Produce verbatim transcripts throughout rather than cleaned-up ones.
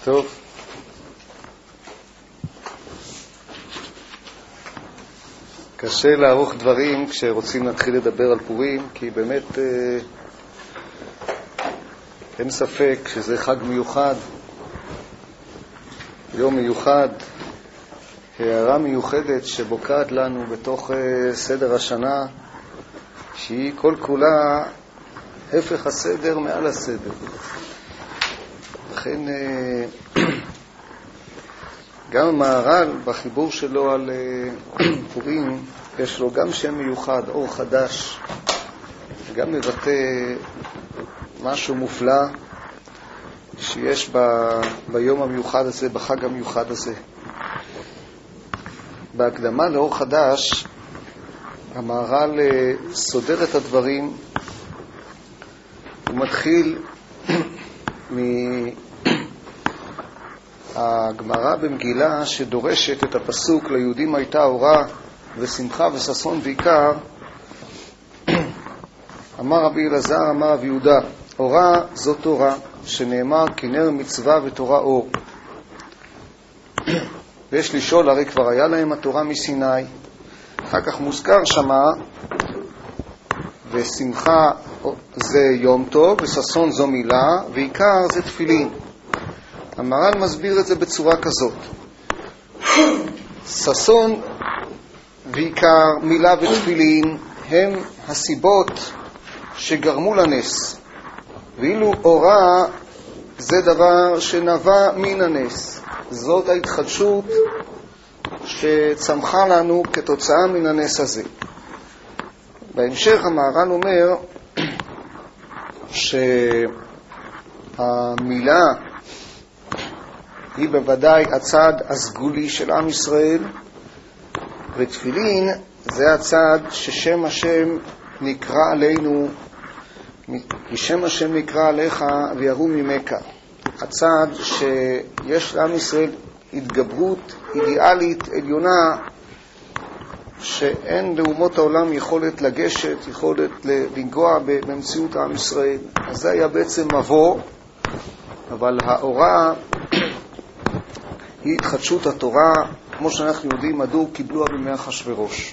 טוב. קשה לערוך דברים כשרוצים להתחיל לדבר על פורים, כי באמת אה, אין ספק שזה חג מיוחד, יום מיוחד, הערה מיוחדת שבוקעת לנו בתוך אה, סדר השנה, שהיא כל כולה הפך הסדר מעל הסדר. לכן אה, גם המהר"ל בחיבור שלו על uh, פורים יש לו גם שם מיוחד, אור חדש, גם מבטא משהו מופלא שיש ב, ביום המיוחד הזה, בחג המיוחד הזה. בהקדמה לאור חדש המהר"ל uh, סודר את הדברים. הוא מתחיל מ... הגמרא במגילה שדורשת את הפסוק ליהודים הייתה אורה ושמחה וששון ועיקר. אמר רבי אלעזר, אמר רבי יהודה, אורה זו תורה, שנאמר כנר מצווה ותורה אור. ויש לשאול, הרי כבר היה להם התורה מסיני. אחר כך מוזכר שמה, ושמחה זה יום טוב וששון זו מילה ועיקר זה תפילין. המהר"ל מסביר את זה בצורה כזאת: ששון ועיקר, מילה ותפילין, הם הסיבות שגרמו לנס, ואילו אורה זה דבר שנבע מן הנס. זאת ההתחדשות שצמחה לנו כתוצאה מן הנס הזה. בהמשך המהר"ל אומר שהמילה היא בוודאי הצד הסגולי של עם ישראל, ותפילין זה הצד ששם השם נקרא עלינו, לשם השם נקרא עליך ויראו ממך. הצד שיש לעם ישראל התגברות אידיאלית עליונה שאין לאומות העולם יכולת לגשת, יכולת לנגוע במציאות עם ישראל. אז זה היה בעצם מבוא, אבל האורה היא התחדשות התורה, כמו שאנחנו יודעים, הדור קיבלוה בימי אחשוורוש.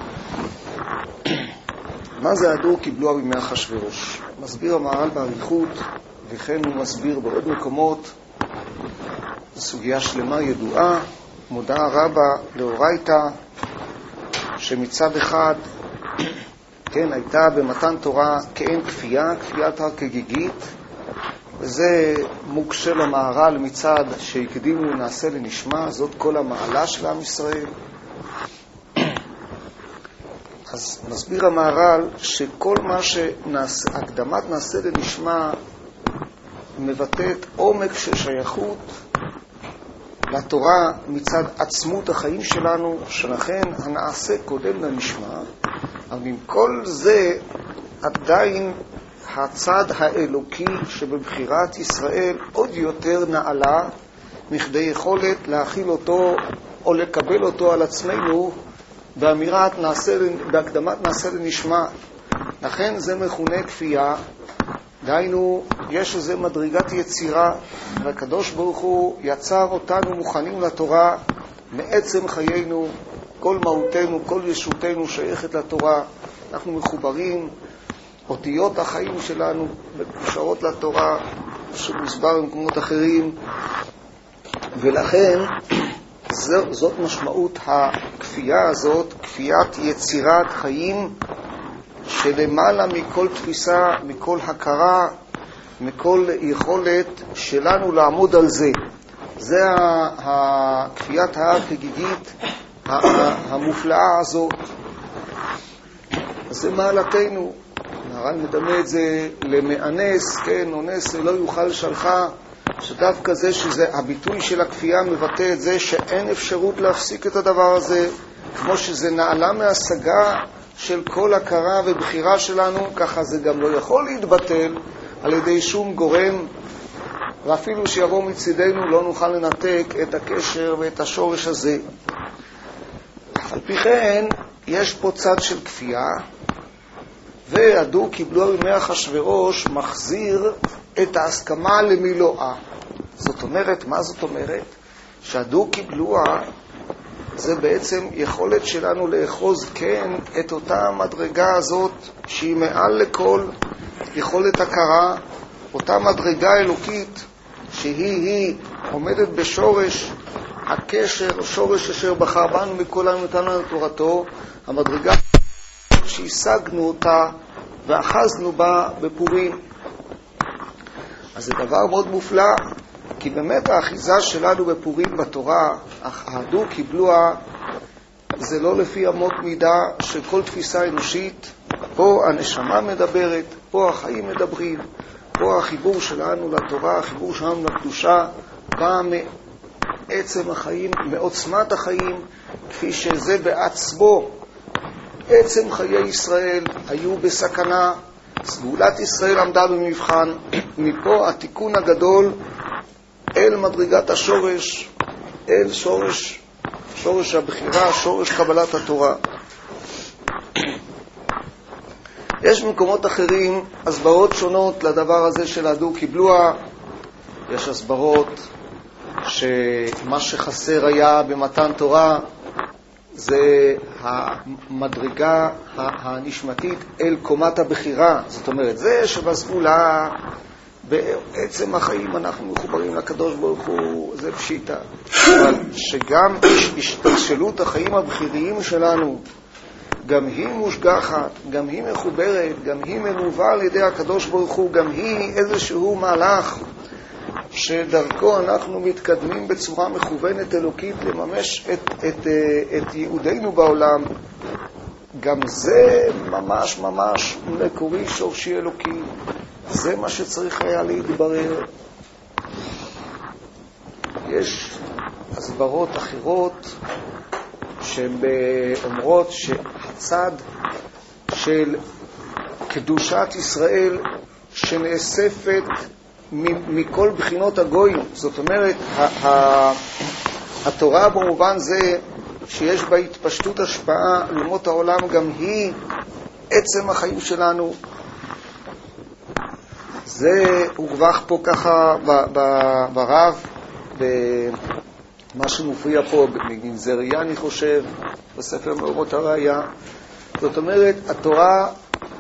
מה זה הדור קיבלוה בימי אחשוורוש? מסביר המהר"ל באריכות, וכן הוא מסביר בעוד מקומות, סוגיה שלמה ידועה, מודעה רבה לאורייתא, שמצד אחד, כן, הייתה במתן תורה כאין כפייה, כפיית הר כגיגית, וזה מוקשה למהר"ל מצד שהקדימו נעשה לנשמה, זאת כל המעלה של עם ישראל. אז מסביר המהר"ל שכל מה שהקדמת נעשה לנשמה מבטאת עומק של שייכות לתורה מצד עצמות החיים שלנו, שלכן הנעשה קודם לנשמה, אבל עם כל זה עדיין הצד האלוקי שבבחירת ישראל עוד יותר נעלה מכדי יכולת להכיל אותו או לקבל אותו על עצמנו באמירת נעשה, בהקדמת נעשה לנשמה. לכן זה מכונה כפייה, דהיינו יש איזו מדרגת יצירה, והקדוש ברוך הוא יצר אותנו מוכנים לתורה מעצם חיינו, כל מהותנו, כל ישותנו שייכת לתורה, אנחנו מחוברים, אותיות החיים שלנו מקושרות לתורה, שמוסבר במקומות אחרים, ולכן זאת משמעות הכפייה הזאת, כפיית יצירת חיים שלמעלה מכל תפיסה, מכל הכרה, מכל יכולת שלנו לעמוד על זה. זה הכפיית ההר-כגיגית המופלאה הזאת. זה מעלתנו. הר"ל מדמה את זה למאנס, כן, אונס לא יוכל שלחה, שדווקא זה שזה הביטוי של הכפייה מבטא את זה שאין אפשרות להפסיק את הדבר הזה, כמו שזה נעלה מהשגה של כל הכרה ובחירה שלנו, ככה זה גם לא יכול להתבטל על ידי שום גורם, ואפילו שיבוא מצידנו לא נוכל לנתק את הקשר ואת השורש הזה. על פי כן יש פה צד של כפייה, והדור קיבלוה בימי אחשוורוש מחזיר את ההסכמה למילואה. זאת אומרת, מה זאת אומרת? שהדוקי בלוע זה בעצם יכולת שלנו לאחוז כן את אותה מדרגה הזאת שהיא מעל לכל יכולת הכרה, אותה מדרגה אלוקית שהיא עומדת בשורש הקשר, שורש אשר בחר בנו מכל העם נתן לנו תורתו, המדרגה שהשגנו אותה ואחזנו בה בפורים. אז זה דבר מאוד מופלא, כי באמת האחיזה שלנו בפורים בתורה, הדוקי בלוע, זה לא לפי אמות מידה של כל תפיסה אנושית. פה הנשמה מדברת, פה החיים מדברים, פה החיבור שלנו לתורה, החיבור שלנו לקדושה, בא מעצם החיים, מעוצמת החיים, כפי שזה בעצמו. עצם חיי ישראל היו בסכנה, סגולת ישראל עמדה במבחן, מפה התיקון הגדול אל מדרגת השורש, אל שורש, שורש הבחירה, שורש קבלת התורה. יש במקומות אחרים הסברות שונות לדבר הזה של הדוקי בלוע. יש הסברות שמה שחסר היה במתן תורה זה המדרגה הנשמתית אל קומת הבחירה. זאת אומרת, זה שבסגולה בעצם החיים אנחנו מחוברים לקדוש ברוך הוא, זה פשיטה. אבל שגם השתלשלות החיים הבחיריים שלנו, גם היא מושגחת, גם היא מחוברת, גם היא מנובה על ידי הקדוש ברוך הוא, גם היא איזשהו מהלך שדרכו אנחנו מתקדמים בצורה מכוונת אלוקית לממש את, את, את ייעודנו בעולם. גם זה ממש ממש מקורי שורשי אלוקי. זה מה שצריך היה להתברר. יש הסברות אחרות שאומרות שהצד של קדושת ישראל שנאספת מכל בחינות הגויים, זאת אומרת התורה במובן זה שיש בה התפשטות השפעה לאומות העולם, גם היא עצם החיים שלנו. זה הורווח פה ככה ברב, במה שמופיע פה בגנזריה אני חושב, בספר מאורות הראיה. זאת אומרת, התורה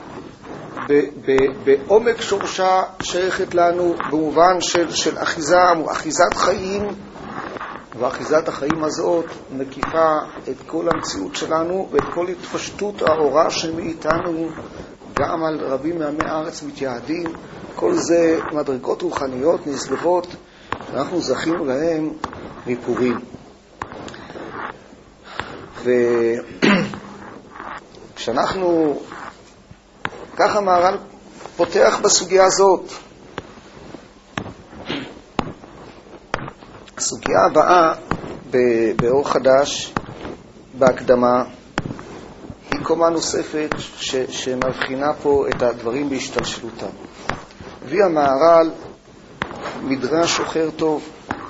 בעומק שורשה שייכת לנו במובן של, של אחיזה, אחיזת חיים, ואחיזת החיים הזאת מקיפה את כל המציאות שלנו ואת כל התפשטות האורה שמאיתנו, גם על רבים מעמי הארץ מתייעדים. כל זה מדרגות רוחניות נשגבות שאנחנו זכינו להם מפורים. וכשאנחנו ככה מהר"ל פותח בסוגיה הזאת. הסוגיה הבאה באור חדש בהקדמה היא קומה נוספת ש, שמבחינה פה את הדברים בהשתלשלותם. הביא המהר"ל מדרש שוחר טוב,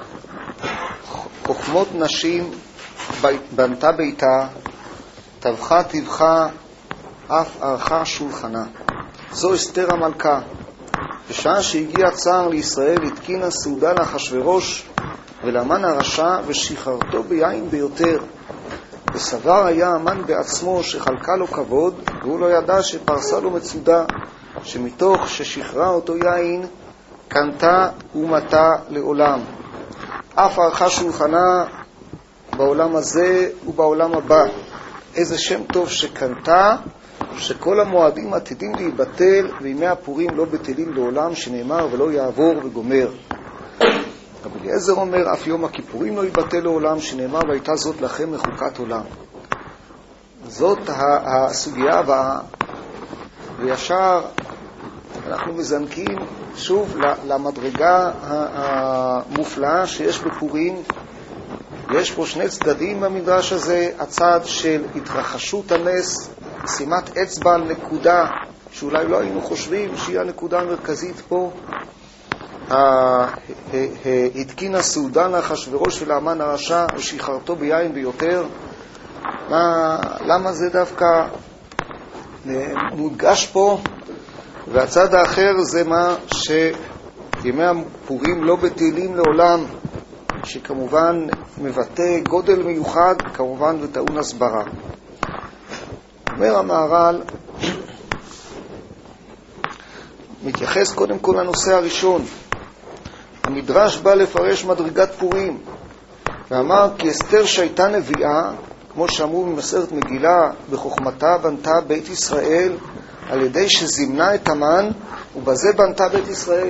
חוכמות נשים בנתה ביתה, טבחה טבחה, אף ערכה שולחנה. זו אסתר המלכה. בשעה שהגיע צער לישראל התקינה סעודה לאחשוורוש ולהמן הרשע ושחררתו ביין ביותר. וסבר היה המן בעצמו שחלקה לו כבוד, והוא לא ידע שפרסה לו מצודה, שמתוך ששחררה אותו יין קנתה ומתה לעולם. אף ערכה שולחנה בעולם הזה ובעולם הבא. איזה שם טוב שקנתה, שכל המועדים עתידים להיבטל וימי הפורים לא בטלים לעולם, שנאמר ולא יעבור וגומר. רבי אליעזר אומר אף יום הכיפורים לא ייבטל לעולם, שנאמר והייתה זאת לכם מחוקת עולם. זאת הסוגיה הבאה, וישר אנחנו מזנקים שוב למדרגה המופלאה שיש בפורים. יש פה שני צדדים במדרש הזה, הצד של התרחשות הנס, שימת אצבע על נקודה שאולי לא היינו חושבים שהיא הנקודה המרכזית פה. התקינה סעודה לאחשוורוש ולהמן הרשע ושחררתו ביין ביותר. למה זה דווקא מודגש פה? והצד האחר זה מה ימי הפורים לא בטלים לעולם, שכמובן מבטא גודל מיוחד, כמובן וטעון הסברה. אומר המהר"ל, מתייחס קודם כל לנושא הראשון. המדרש בא לפרש מדרגת פורים, ואמר כי אסתר שהייתה נביאה, כמו שאמרו במסכת מגילה, בחוכמתה בנתה בית ישראל, על ידי שזימנה את המן, ובזה בנתה בית ישראל.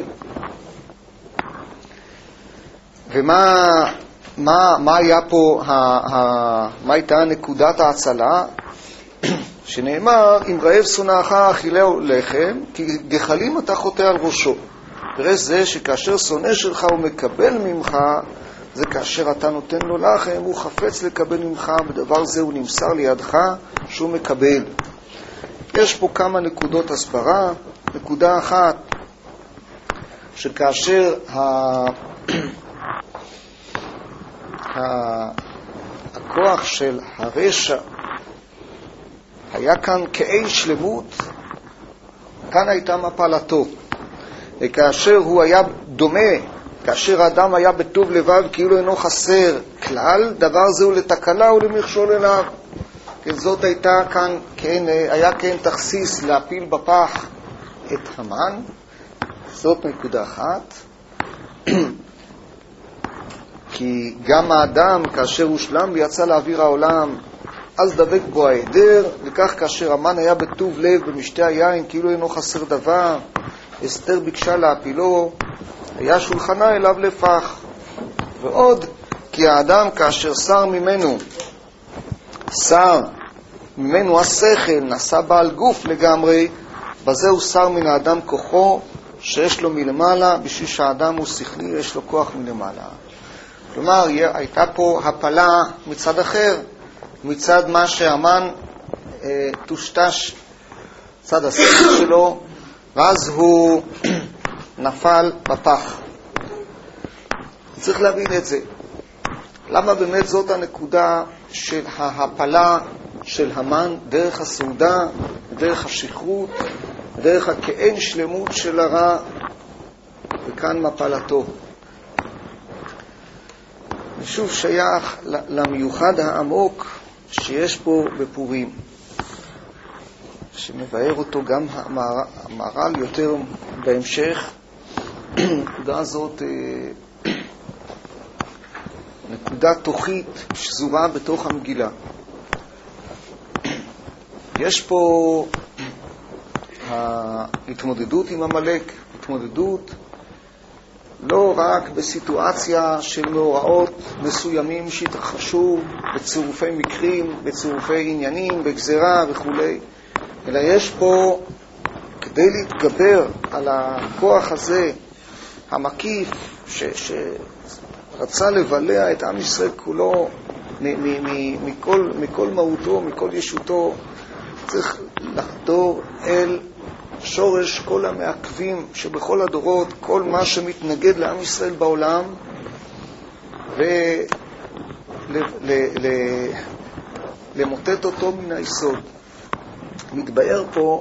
ומה מה, מה היה פה, ה, ה, מה הייתה נקודת ההצלה? שנאמר, אם רעב שונאך אכילהו לחם, כי גחלים אתה חוטא על ראשו. פרס זה שכאשר שונא שלך הוא מקבל ממך, זה כאשר אתה נותן לו לחם, הוא חפץ לקבל ממך, בדבר זה הוא נמסר לידך שהוא מקבל. יש פה כמה נקודות הסברה. נקודה אחת, שכאשר ה... הכוח של הרשע היה כאן כאין שלמות, כאן הייתה מפלתו. וכאשר הוא היה דומה, כאשר האדם היה בטוב לבב כאילו אינו חסר כלל, דבר זה הוא לתקלה ולמכשול אליו. כן, זאת הייתה כאן, כן, היה כאן תכסיס להפיל בפח את המן. זאת נקודה אחת. כי גם האדם כאשר הושלם ויצא לאוויר העולם, אז דבק בו העדר, וכך כאשר המן היה בטוב לב במשתה היין כאילו אינו חסר דבר, אסתר ביקשה להפילו, היה שולחנה אליו לפח. ועוד, כי האדם כאשר שר ממנו, שר ממנו השכל, נעשה בעל גוף לגמרי, בזה הוא שר מן האדם כוחו שיש לו מלמעלה, בשביל שהאדם הוא שכלי, יש לו כוח מלמעלה. כלומר, הייתה פה הפלה מצד אחר, מצד מה שהמן אה, תושטש, צד השכל שלו, ואז הוא נפל בפח. צריך להבין את זה. למה באמת זאת הנקודה של ההפלה של המן, דרך הסעודה, דרך השכרות, דרך הכאין שלמות של הרע, וכאן מפלתו. ושוב שייך למיוחד העמוק שיש פה בפורים, שמבאר אותו גם המהר"ל יותר בהמשך. נקודה הזאת נקודה תוכית שזורה בתוך המגילה. יש פה ההתמודדות עם המלאק, התמודדות לא רק בסיטואציה של מאורעות מסוימים שהתרחשו בצירופי מקרים, בצירופי עניינים, בגזרה וכו', אלא יש פה, כדי להתגבר על הכוח הזה המקיף ש, שרצה לבלע את עם ישראל כולו מ- מ- מ- מכל, מכל מהותו, מכל ישותו, צריך לחדור אל שורש כל המעכבים שבכל הדורות, כל מה שמתנגד לעם ישראל בעולם, ולמוטט אותו מן היסוד. מתבאר פה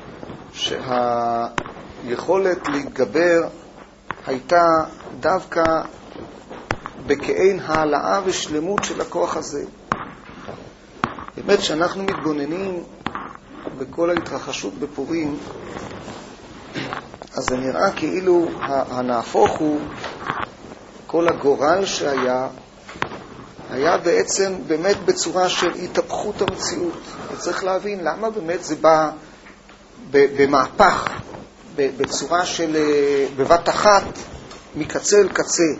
שהיכולת להתגבר הייתה דווקא בכאין העלאה ושלמות של הכוח הזה. באמת שאנחנו מתבוננים בכל ההתרחשות בפורים, אז זה נראה כאילו הנהפוך הוא, כל הגורל שהיה, היה בעצם באמת בצורה של התהפכות המציאות. וצריך להבין למה באמת זה בא במהפך, בצורה של בבת אחת, מקצה אל קצה.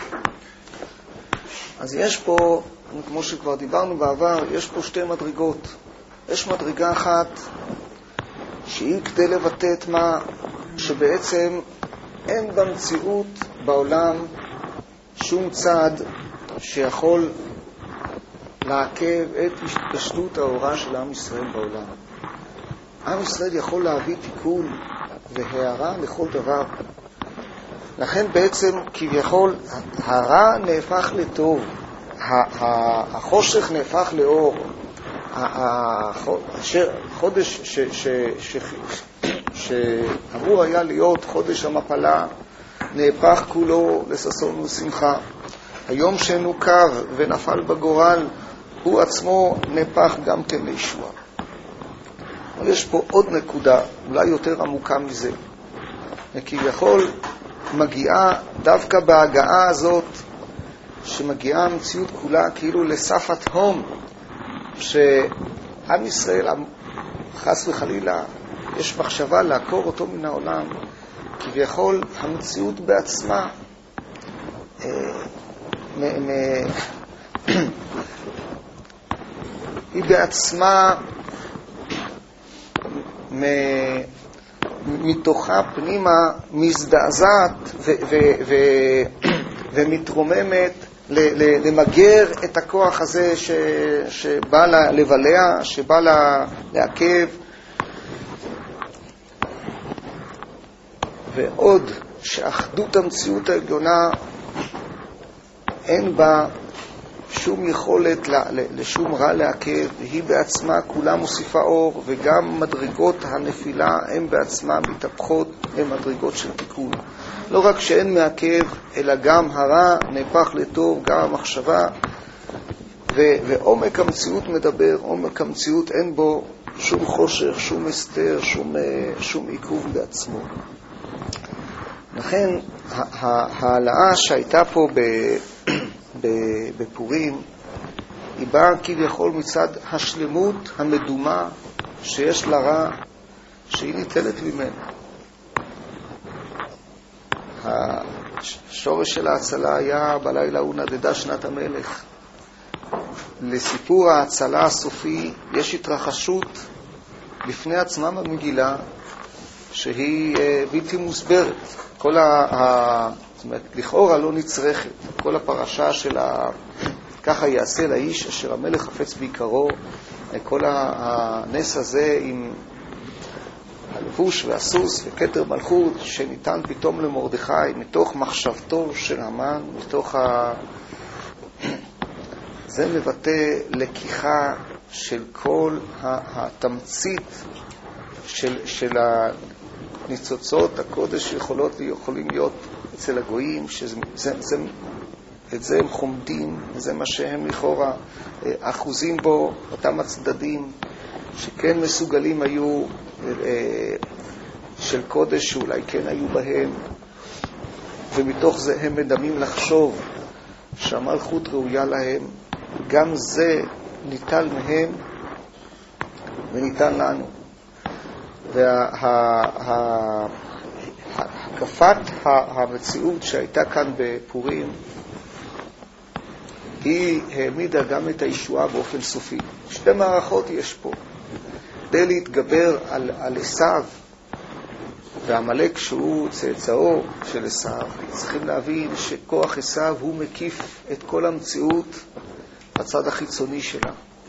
אז יש פה, כמו שכבר דיברנו בעבר, יש פה שתי מדרגות. יש מדרגה אחת שהיא כדי לבטא את מה שבעצם אין במציאות בעולם שום צד שיכול לעכב את התפשטות האורה של עם ישראל בעולם. עם ישראל יכול להביא תיקון והערה לכל דבר. לכן בעצם כביכול הרע נהפך לטוב, החושך נהפך לאור. החודש שאמור היה להיות חודש המפלה נהפך כולו לששון ושמחה. היום שנוכר ונפל בגורל, הוא עצמו נהפך גם כן לישועה. אבל יש פה עוד נקודה, אולי יותר עמוקה מזה. וכביכול מגיעה דווקא בהגעה הזאת, שמגיעה המציאות כולה כאילו לסף התהום, שעם ישראל, חס וחלילה, יש מחשבה לעקור אותו מן העולם, כביכול המציאות בעצמה אה, מ- מ- היא בעצמה מ- מתוכה פנימה מזדעזעת ו- ו- ו- ומתרוממת ל- ל- למגר את הכוח הזה ש- שבא לבלע, שבא לעכב. ועוד שאחדות המציאות העליונה אין בה שום יכולת לשום רע לעכב, והיא בעצמה כולה מוסיפה אור, וגם מדרגות הנפילה הן בעצמה מתהפכות, הן מדרגות של תיקון. לא רק שאין מעכב, אלא גם הרע נהפך לטוב, גם המחשבה, ו- ועומק המציאות מדבר, עומק המציאות אין בו שום חושך, שום הסתר, שום, שום עיכוב בעצמו. לכן ההעלאה שהייתה פה בפורים היא באה כביכול מצד השלמות המדומה שיש לרע, שהיא ניטלת ממנו. השורש של ההצלה היה בלילה הוא נדדה שנת המלך. לסיפור ההצלה הסופי יש התרחשות לפני עצמה במגילה שהיא בלתי מוסברת. כל ה... ה... זאת אומרת, לכאורה לא נצרכת. כל הפרשה של ה... ככה יעשה לאיש אשר המלך חפץ בעיקרו, כל הנס הזה עם הלבוש והסוס וכתר מלכות שניתן פתאום למרדכי מתוך מחשבתו של המן, מתוך ה... זה מבטא לקיחה של כל התמצית של, של הניצוצות הקודש שיכולות יכולים להיות אצל הגויים, שזה, זה, זה, את זה הם חומדים, זה מה שהם לכאורה אחוזים בו, אותם הצדדים שכן מסוגלים היו של קודש שאולי כן היו בהם, ומתוך זה הם מדמים לחשוב שהמלכות ראויה להם. גם זה ניטל מהם וניתן לנו. והקפת המציאות שהייתה כאן בפורים היא העמידה גם את הישועה באופן סופי. שתי מערכות יש פה. כדי להתגבר על, על עשיו והמלאק שהוא צאצאו של עשיו, צריכים להבין שכוח עשיו הוא מקיף את כל המציאות בצד החיצוני שלה.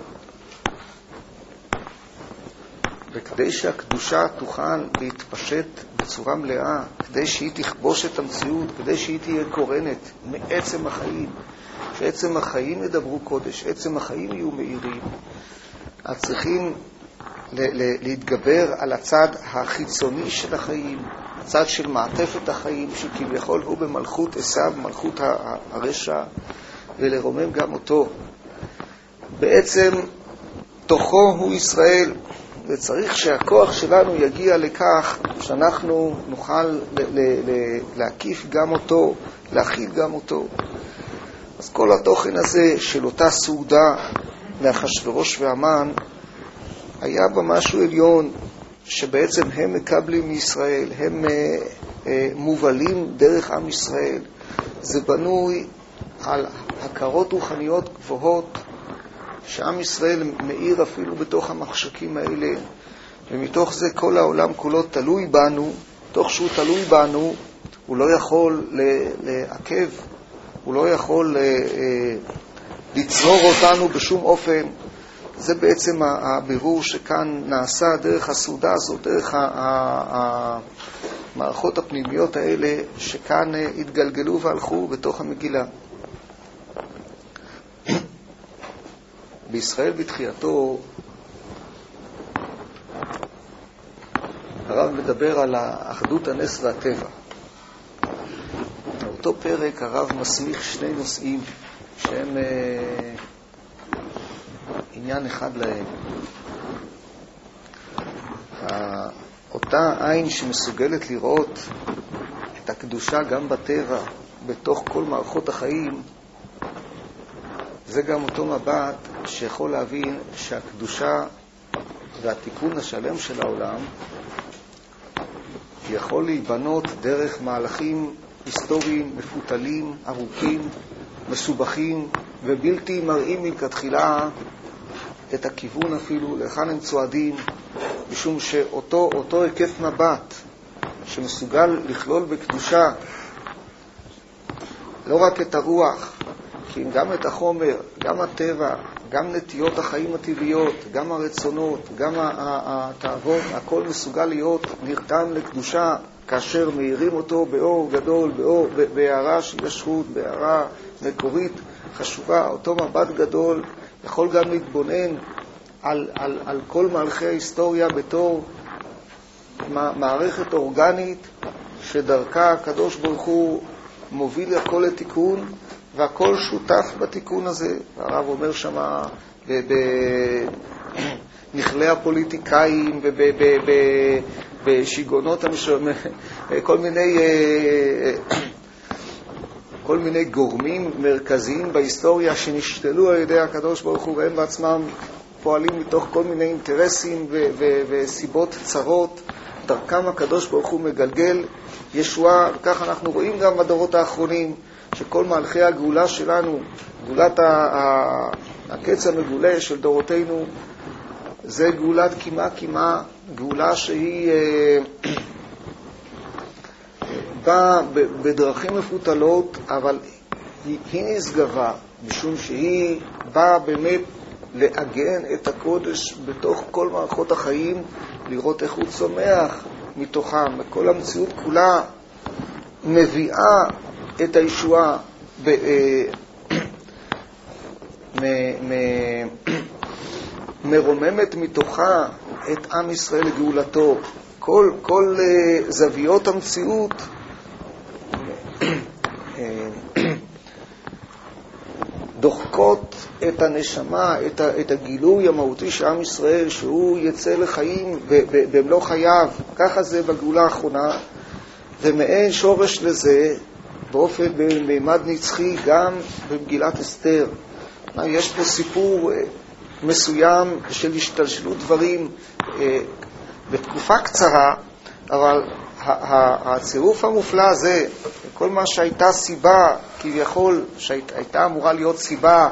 וכדי שהקדושה תוכל להתפשט בצורה מלאה, כדי שהיא תכבוש את המציאות, כדי שהיא תהיה קורנת מעצם החיים, שעצם החיים ידברו קודש, עצם החיים יהיו מאירים, אז צריכים להתגבר על הצד החיצוני של החיים, הצד של מעטפת החיים, שכביכול הוא במלכות עשיו, מלכות הרשע, ולרומם גם אותו. בעצם תוכו הוא ישראל, וצריך שהכוח שלנו יגיע לכך שאנחנו נוכל ל- ל- ל- להקיף גם אותו, להכיל גם אותו. אז כל התוכן הזה של אותה סעודה לאחשוורוש והמן היה בה משהו עליון שבעצם הם מקבלים מישראל, הם אה, אה, מובלים דרך עם ישראל. זה בנוי על הכרות רוחניות גבוהות שעם ישראל מאיר אפילו בתוך המחשכים האלה, ומתוך זה כל העולם כולו תלוי בנו. תוך שהוא תלוי בנו הוא לא יכול לעכב, הוא לא יכול לצרור אותנו בשום אופן. זה בעצם הבירור שכאן נעשה דרך הסעודה הזאת, דרך המערכות הפנימיות האלה שכאן התגלגלו והלכו בתוך המגילה. בישראל בתחייתו הרב מדבר על האחדות הנס והטבע. באותו פרק הרב מסמיך שני נושאים שהם אה, עניין אחד להם. אותה עין שמסוגלת לראות את הקדושה גם בטבע, בתוך כל מערכות החיים, זה גם אותו מבט שיכול להבין שהקדושה והתיקון השלם של העולם יכול להיבנות דרך מהלכים היסטוריים מפותלים, ארוכים, מסובכים ובלתי מראים מלכתחילה את הכיוון אפילו לאן הם צועדים, משום שאותו אותו היקף מבט שמסוגל לכלול בקדושה לא רק את הרוח, כי גם את החומר, גם הטבע, גם נטיות החיים הטבעיות, גם הרצונות, גם התאוות, הכל מסוגל להיות נרתם לקדושה כאשר מאירים אותו באור גדול, באור, בהערה של ישרות, בהערה מקורית חשובה. אותו מבט גדול יכול גם להתבונן על, על, על כל מהלכי ההיסטוריה בתור מערכת אורגנית שדרכה הקדוש ברוך הוא מוביל הכל לתיקון, והכל שותף בתיקון הזה. הרב אומר שמה בנכלי הפוליטיקאים ובשיגונות כל מיני כל מיני גורמים מרכזיים בהיסטוריה שנשתלו על ידי הקדוש ברוך הוא, והם בעצמם פועלים מתוך כל מיני אינטרסים וסיבות צרות. דרכם הקדוש ברוך הוא מגלגל ישועה, וכך אנחנו רואים גם בדורות האחרונים שכל מהלכי הגאולה שלנו, גאולת הקץ המגולה של דורותינו, זה גאולת קימה קימה, גאולה שהיא באה בדרכים מפותלות, אבל היא, היא נשגבה, משום שהיא באה באמת לעגן את הקודש בתוך כל מערכות החיים, לראות איך הוא צומח מתוכם. כל המציאות כולה מביאה את הישועה, ב, מ, מ, מרוממת מתוכה את עם ישראל לגאולתו. כל, כל זוויות המציאות דוחקות את הנשמה, את, ה, את הגילוי המהותי של עם ישראל, שהוא יצא לחיים במלוא חייו. ככה זה בגאולה האחרונה, ומעין שורש לזה באופן במימד נצחי גם במגילת אסתר. יש פה סיפור מסוים של השתלשלות דברים בתקופה קצרה, אבל הצירוף המופלא הזה, כל מה שהייתה סיבה, כביכול שהייתה אמורה להיות סיבה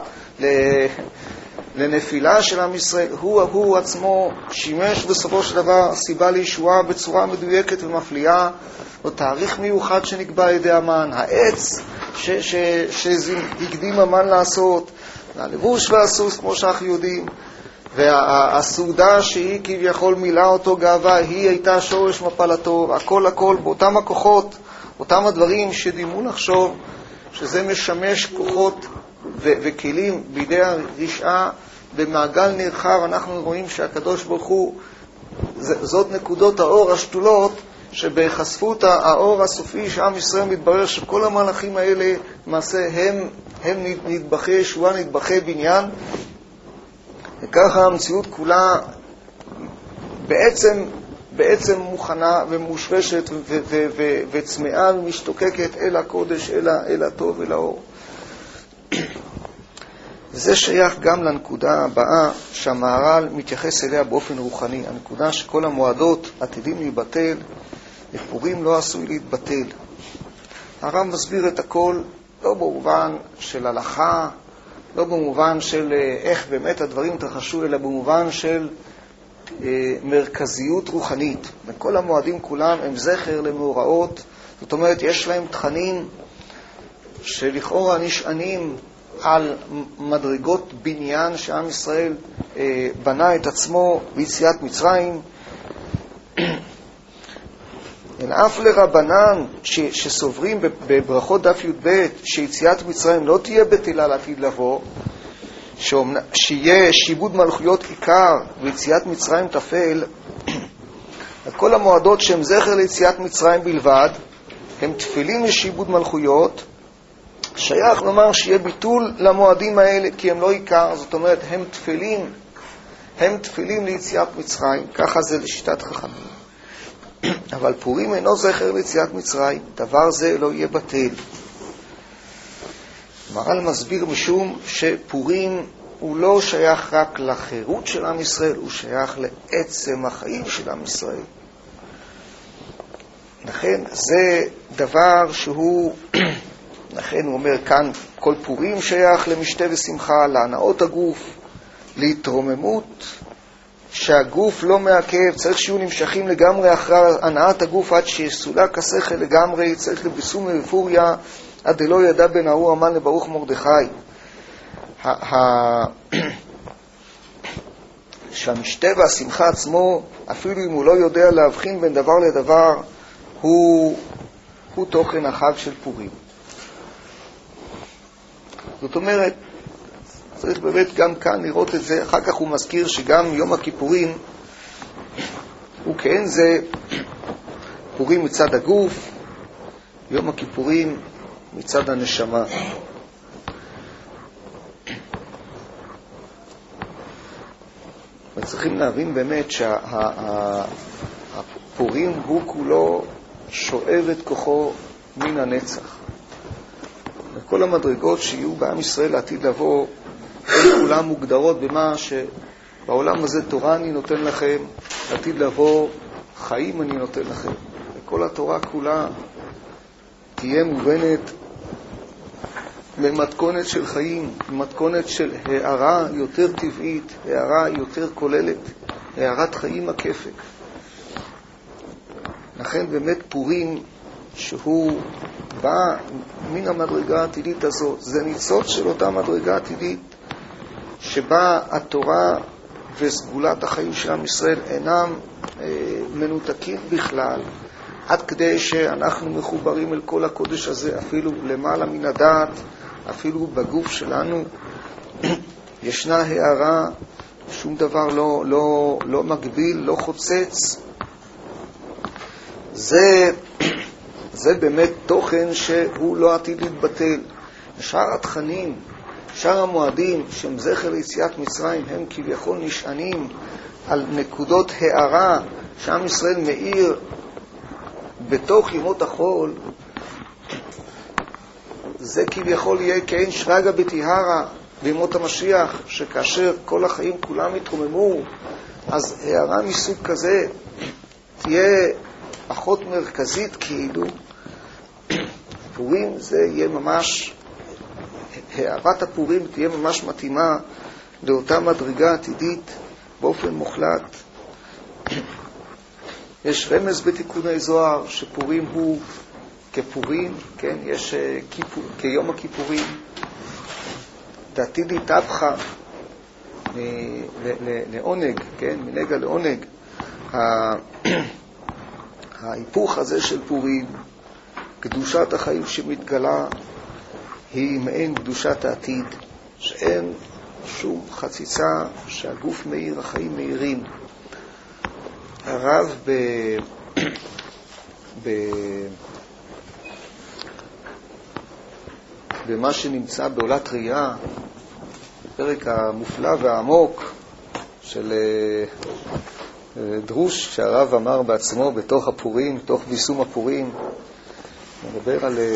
לנפילה של עם ישראל, הוא, הוא עצמו שימש בסופו של דבר סיבה לישועה בצורה מדויקת ומפליאה, או תאריך מיוחד שנקבע על ידי המן, העץ שהקדים המן לעשות, הלבוש והסוס כמו שאנחנו יודעים, והסעודה שהיא כביכול מילאה אותו גאווה, היא הייתה שורש מפלתו. הכל הכל באותם הכוחות, אותם הדברים שדימו לחשוב שזה משמש כוחות ו- וכלים בידי הרשעה במעגל נרחב. אנחנו רואים שהקדוש ברוך הוא, זאת נקודות האור השתולות, שבחשפות האור הסופי שעם ישראל מתברר שכל המהלכים האלה למעשה הם, הם נדבכי ישועה, נדבכי בניין, וככה המציאות כולה בעצם, בעצם מוכנה ומושרשת ו- ו- ו- וצמאה ומשתוקקת אל הקודש, אל, אל הטוב, אל האור. זה שייך גם לנקודה הבאה שהמהר"ל מתייחס אליה באופן רוחני, הנקודה שכל המועדות עתידים להיבטל, ופורים לא עשוי להתבטל. הרב מסביר את הכל לא במובן של הלכה, לא במובן של איך באמת הדברים תרחשו, אלא במובן של אה, מרכזיות רוחנית. וכל המועדים כולם הם זכר למאורעות, זאת אומרת יש להם תכנים שלכאורה נשענים על מדרגות בניין שעם ישראל אה, בנה את עצמו ביציאת מצרים. אין אף לרבנן ש, שסוברים בברכות דף י"ב שיציאת מצרים לא תהיה בטלה לעתיד לבוא, שאומנ... שיהיה שיבוד מלכויות עיקר ויציאת מצרים תפל, כל המועדות שהם זכר ליציאת מצרים בלבד, הם תפילים לשיבוד מלכויות, שייך לומר שיהיה ביטול למועדים האלה, כי הם לא עיקר, זאת אומרת, הם תפילים, הם תפילים ליציאת מצרים, ככה זה לשיטת חכמים. אבל פורים אינו זכר ליציאת מצרים, דבר זה לא יהיה בטל. מר"ל מסביר משום שפורים הוא לא שייך רק לחירות של עם ישראל, הוא שייך לעצם החיים של עם ישראל. לכן זה דבר שהוא, לכן הוא אומר כאן, כל פורים שייך למשתה ושמחה, להנאות הגוף, להתרוממות, שהגוף לא מעכב, צריך שיהיו נמשכים לגמרי אחרי הנעת הגוף עד שיסולק השכל לגמרי, צריך לביסום ובפוריה, עד דלא ידע בין ההוא המן לברוך מרדכי. שהמשתה והשמחה עצמו, אפילו אם הוא לא יודע להבחין בין דבר לדבר, הוא, הוא תוכן החג של פורים. זאת אומרת, צריך באמת גם כאן לראות את זה. אחר כך הוא מזכיר שגם יום הכיפורים הוא כאין זה פורים מצד הגוף, יום הכיפורים מצד הנשמה. וצריכים להבין באמת שהפורים הוא כולו שואב את כוחו מן הנצח. וכל המדרגות שיהיו בעם ישראל לעתיד לבוא, הן כולן מוגדרות במה שבעולם הזה תורה אני נותן לכם, לעתיד לבוא חיים אני נותן לכם. וכל התורה כולה תהיה מובנת במתכונת של חיים, במתכונת של הערה יותר טבעית, הערה יותר כוללת, הערת חיים מקפת. לכן באמת פורים שהוא בא מן המדרגה העתידית הזאת, זה ניצוץ של אותה מדרגה עתידית שבה התורה וסגולת החיים של עם ישראל אינם אה, מנותקים בכלל, עד כדי שאנחנו מחוברים אל כל הקודש הזה, אפילו למעלה מן הדעת, אפילו בגוף שלנו ישנה הערה, שום דבר לא, לא, לא מגביל, לא חוצץ. זה, זה באמת תוכן שהוא לא עתיד להתבטל. שאר התכנים, שאר המועדים שהם זכר ליציאת מצרים, הם כביכול נשענים על נקודות הערה שעם ישראל מאיר בתוך ימות החול. זה כביכול יהיה כאין שרגא בטיהרא בימות המשיח, שכאשר כל החיים כולם יתרוממו, אז הערה מסוג כזה תהיה פחות מרכזית, כאילו פורים זה יהיה ממש, הערת הפורים תהיה ממש מתאימה לאותה מדרגה עתידית באופן מוחלט. יש רמז בתיקוני זוהר שפורים הוא כפורים, כן, יש כיפור, כיום הכיפורים, דעתידי טבחה לעונג, כן, מנגע לעונג. ההיפוך הזה של פורים, קדושת החיים שמתגלה, היא מעין קדושת העתיד, שאין שום חציצה, שהגוף מאיר, החיים מאירים. הרב ב... ב... במה שנמצא בעולת ראייה, בפרק המופלא והעמוק של דרוש שהרב אמר בעצמו בתוך הפורים, בתוך ביסום הפורים, מדבר על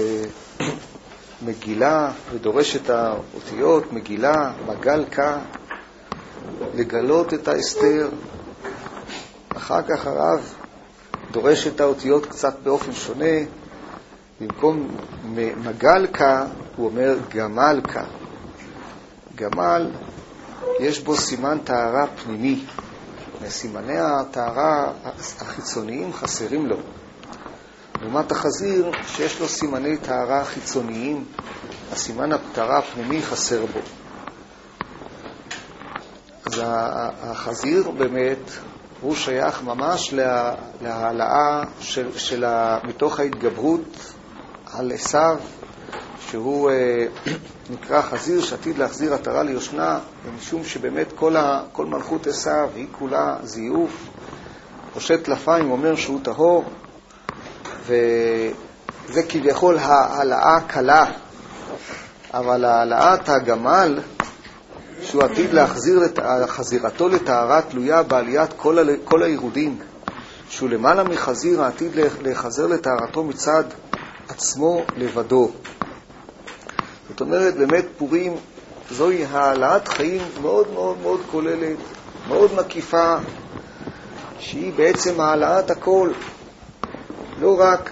מגילה ודורש את האותיות, מגילה, מגל קה, לגלות את האסתר. אחר כך הרב דורש את האותיות קצת באופן שונה, במקום מגל קה הוא אומר גמל קה. גמל יש בו סימן טהרה פנימי, וסימני הטהרה החיצוניים חסרים לו. לעומת החזיר שיש לו סימני טהרה חיצוניים, הסימן הטהרה הפנימי חסר בו. אז החזיר באמת הוא שייך ממש לה, להעלאה של, של ה, מתוך ההתגברות על עשיו, שהוא אה, נקרא חזיר שעתיד להחזיר עטרה ליושנה, ומשום שבאמת כל, ה, כל מלכות עשיו היא כולה זיוף, פושט טלפיים אומר שהוא טהור, זה כביכול העלאה קלה, אבל העלאת הגמל, שהוא עתיד להחזיר את חזירתו לטהרה, תלויה בעליית כל, ה... כל הירודים, שהוא למעלה מחזיר העתיד להחזר לטהרתו מצד עצמו לבדו. זאת אומרת, באמת פורים זוהי העלאת חיים מאוד מאוד מאוד כוללת, מאוד מקיפה, שהיא בעצם העלאת הכל. לא רק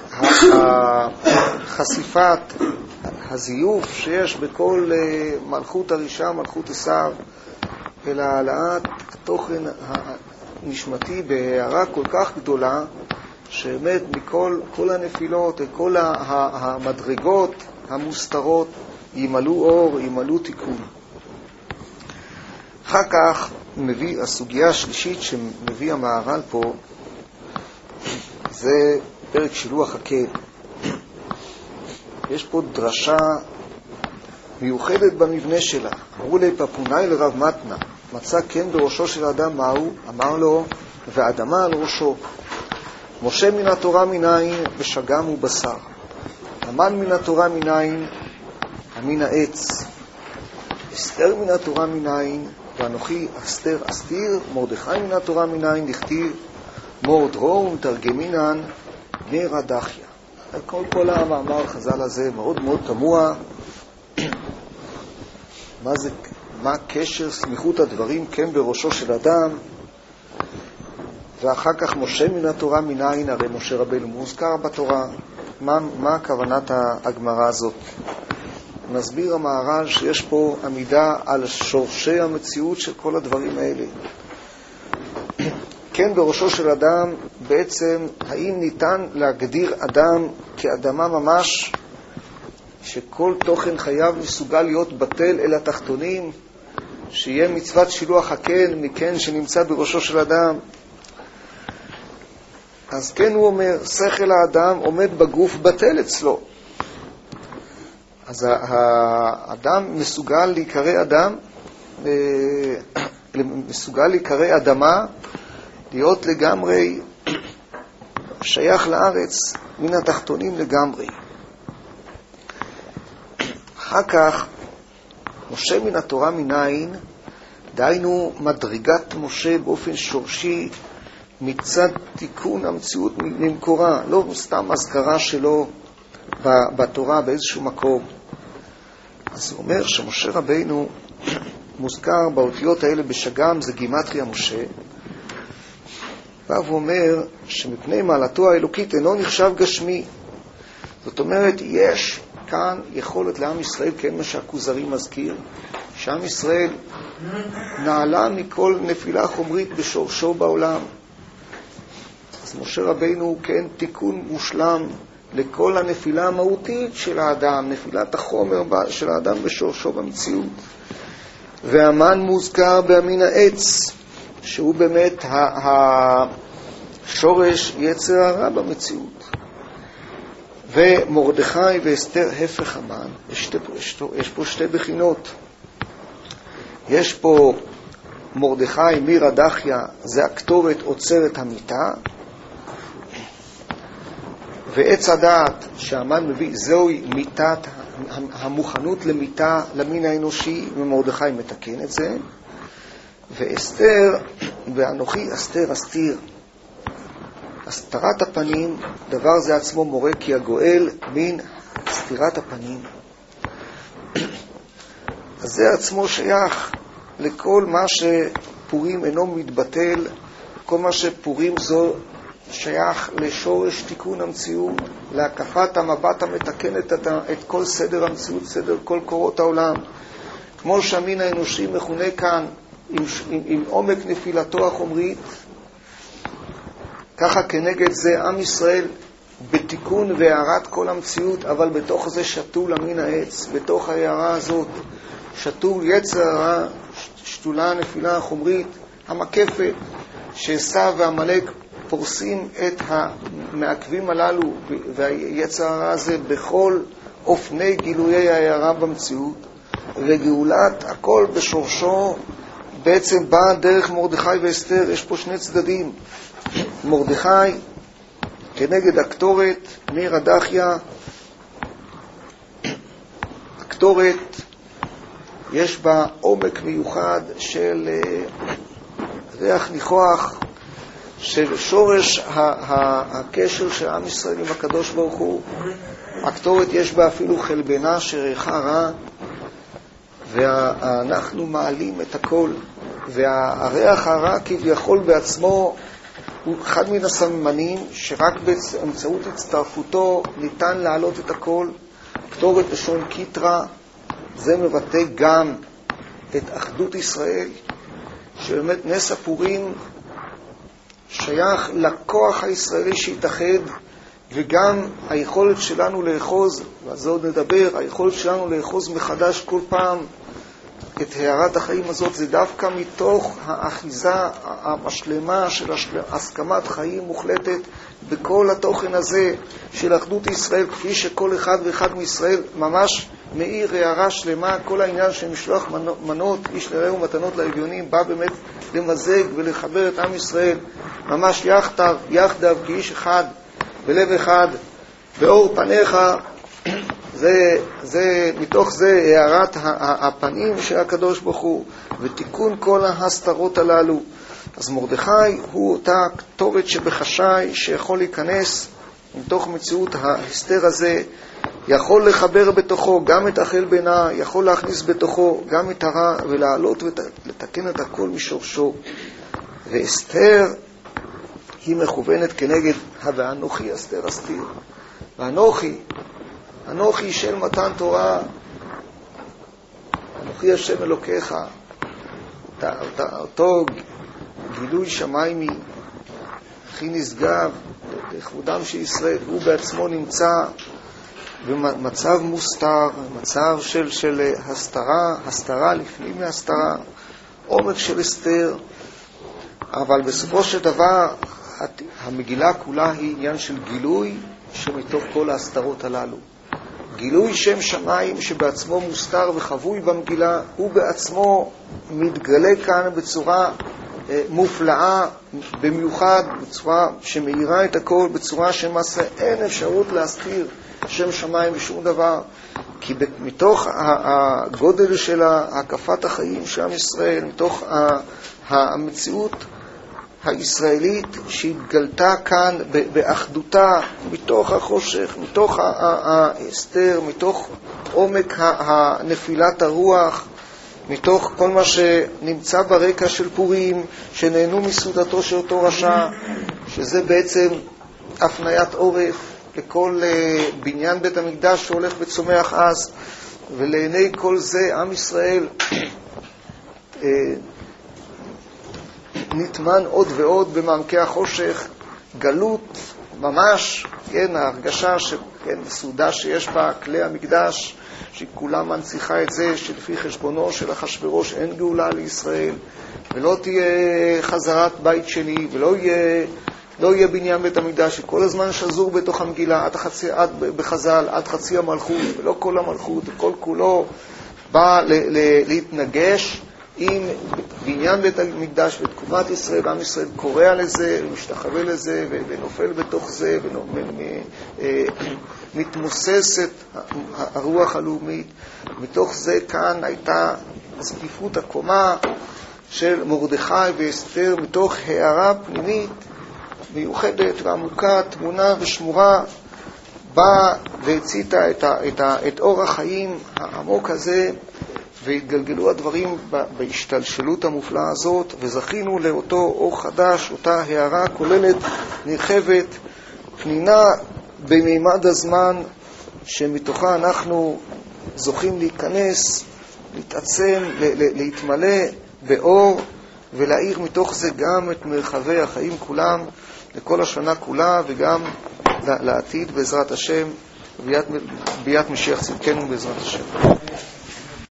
חשיפת הזיוף שיש בכל מלכות הרישה, מלכות עשיו, אלא העלאת התוכן הנשמתי בהערה כל כך גדולה, שבאמת מכל כל הנפילות, כל המדרגות המוסתרות, ימלאו אור, ימלאו תיקון. אחר כך מביא הסוגיה השלישית שמביא המהר"ל פה, זה פרק שילוח הקהל. יש פה דרשה מיוחדת במבנה שלה. אמרו לי פפונאי לרב מתנה, מצא כן בראשו של האדם מהו? אמר לו, ואדמה על ראשו. משה מן התורה מנין ושגם ובשר. המן מן התורה מנין מן העץ. אסתר מן התורה מנין, ואנוכי אסתר אסתיר. מרדכי מן התורה מנין, דכתיב מור דרור ומתרגמינן נר הדחיה. כל כל המאמר חז"ל הזה מאוד מאוד תמוה. מה זה, מה קשר סמיכות הדברים כן בראשו של אדם? ואחר כך משה מן התורה מנין, הרי משה רבנו מוזכר בתורה. מה, מה כוונת הגמרא הזאת? מסביר המהר"ל שיש פה עמידה על שורשי המציאות של כל הדברים האלה. כן בראשו של אדם, בעצם האם ניתן להגדיר אדם כאדמה ממש, שכל תוכן חייו מסוגל להיות בטל אל התחתונים, שיהיה מצוות שילוח הקן מכן שנמצא בראשו של אדם? אז כן הוא אומר, שכל האדם עומד בגוף בטל אצלו. אז האדם מסוגל להיקרא אדם, מסוגל להיקרא אדמה, להיות לגמרי שייך לארץ, מן התחתונים לגמרי. אחר כך, משה מן התורה מנין, דהיינו מדרגת משה באופן שורשי, מצד תיקון המציאות ממקורה, לא סתם הזכרה שלו בתורה באיזשהו מקום. אז הוא אומר שמשה רבינו מוזכר באותיות האלה בשגם, זה גימטריה משה. והוא אומר שמפני מעלתו האלוקית אינו נחשב גשמי. זאת אומרת, יש כאן יכולת לעם ישראל, כן מה שהכוזרי מזכיר, שעם ישראל נעלה מכל נפילה חומרית בשורשו בעולם. אז משה רבינו כן תיקון מושלם לכל הנפילה המהותית של האדם, נפילת החומר של האדם בשורשו במציאות. והמן מוזכר באמין העץ, שהוא באמת השורש יצר הרע במציאות. ומרדכי ואסתר הפך המן. יש, יש פה שתי בחינות. יש פה מרדכי מיר הדחיה, זה הכתובת עוצרת המיטה, ועץ הדעת שהמן מביא, זוהי מיטת, המוכנות למיטה למין האנושי, ומרדכי מתקן את זה. ואסתר, ואנוכי אסתר אסתיר. הסתרת הפנים, דבר זה עצמו מורה כי הגואל מן סתירת הפנים. אז זה עצמו שייך לכל מה שפורים אינו מתבטל, כל מה שפורים זו שייך לשורש תיקון המציאות, להקפת המבט המתקנת את כל סדר המציאות, סדר כל קורות העולם. כמו שהמין האנושי מכונה כאן עם, עם, עם עומק נפילתו החומרית, ככה כנגד זה עם ישראל בתיקון והערת כל המציאות, אבל בתוך זה שתול המין העץ, בתוך ההערה הזאת שתול יצר הרע, שתולה הנפילה החומרית המקפת, שעשיו ועמלק פורסים את המעכבים הללו והיצר הרע הזה בכל אופני גילויי ההערה במציאות, וגאולת הכל בשורשו בעצם באה דרך מרדכי ואסתר. יש פה שני צדדים, מרדכי כנגד הכתורת מיר הדחיה, הקטורת יש בה עומק מיוחד של ריח ניחוח, של שורש הקשר של עם ישראל עם הקדוש ברוך הוא. הקטורת יש בה אפילו חלבנה שריחה רע, ואנחנו מעלים את הכל, והריח הרע כביכול בעצמו הוא אחד מן הסממנים שרק באמצעות הצטרפותו ניתן להעלות את הכל. קטורת לשון קיטרה, זה מבטא גם את אחדות ישראל, שבאמת נס הפורים שייך לכוח הישראלי שהתאחד, וגם היכולת שלנו לאחוז, ועל זה עוד נדבר, היכולת שלנו לאחוז מחדש כל פעם את הערת החיים הזאת, זה דווקא מתוך האחיזה המשלמה של הסכמת חיים מוחלטת בכל התוכן הזה של אחדות ישראל, כפי שכל אחד ואחד מישראל ממש מאיר הערה שלמה. כל העניין של משלוח מנות, איש לרעהו מתנות לאביונים, בא באמת למזג ולחבר את עם ישראל ממש יחדיו, יחדיו כאיש אחד, בלב אחד, באור פניך. זה, זה, מתוך זה הערת הפנים של הקדוש ברוך הוא ותיקון כל ההסתרות הללו. אז מרדכי הוא אותה כתובת שבחשאי שיכול להיכנס מתוך מציאות ההסתר הזה, יכול לחבר בתוכו גם את החלבנה, יכול להכניס בתוכו גם את הרע ולעלות ולתקן את הכל משורשו. ואסתר היא מכוונת כנגד ה"ואנוכי אסתר אסתיר". ואנוכי, אנוכי של מתן תורה, אנוכי השם אלוקיך, אותו גילוי שמיימי הכי נשגב לכבודם של ישראל, הוא בעצמו נמצא במצב מוסתר, מצב של, של הסתרה, הסתרה לפנים מהסתרה, עומק של הסתר. אבל בסופו של דבר המגילה כולה היא עניין של גילוי שמתוך כל ההסתרות הללו. גילוי שם שמיים שבעצמו מוסתר וחבוי במגילה, הוא בעצמו מתגלה כאן בצורה מופלאה, במיוחד בצורה שמאירה את הכל, בצורה שמעשה אין אפשרות להסתיר שם שמיים בשום דבר. כי מתוך הגודל של הקפת החיים של עם ישראל, מתוך המציאות הישראלית שהתגלתה כאן באחדותה, מתוך החושך, מתוך ההסתר, מתוך עומק הנפילת הרוח, מתוך כל מה שנמצא ברקע של פורים, שנהנו מסעודתו של אותו רשע, שזה בעצם הפניית עורף לכל בניין בית המקדש שהולך וצומח אז, ולעיני כל זה עם ישראל נטמן עוד ועוד במעמקי החושך, גלות ממש, כן, ההרגשה שכן, הסעודה שיש בה כלי המקדש, שכולה מנציחה את זה שלפי חשבונו של אחשוורוש אין גאולה לישראל, ולא תהיה חזרת בית שני, ולא יהיה, לא יהיה בניין בית המקדש, שכל הזמן שזור בתוך המגילה, עד חצי, עד בחז"ל, עד חצי המלכות, ולא כל המלכות, וכל כולו בא ל, ל, להתנגש עם בניין בית המקדש ותקומת ישראל, ועם ישראל קורא לזה ומשתחווה לזה ונופל בתוך זה ומתמוססת הרוח הלאומית. מתוך זה כאן הייתה זקיפות הקומה של מרדכי ואסתר, מתוך הערה פנימית מיוחדת ועמוקה, תמונה ושמורה, באה והציתה את, את, את אור החיים העמוק הזה, והתגלגלו הדברים בהשתלשלות המופלאה הזאת, וזכינו לאותו אור חדש, אותה הערה כוללת, נרחבת, פנינה במימד הזמן, שמתוכה אנחנו זוכים להיכנס, להתעצם, להתמלא באור, ולהאיר מתוך זה גם את מרחבי החיים כולם, לכל השנה כולה, וגם לעתיד בעזרת השם, ביאת משיח צדקנו בעזרת השם.